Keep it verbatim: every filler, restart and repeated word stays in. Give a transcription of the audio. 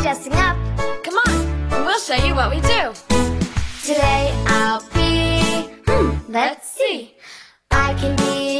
dressing up. Come on, we'll show you what we do. Today I'll be, hmm, let's see. I can be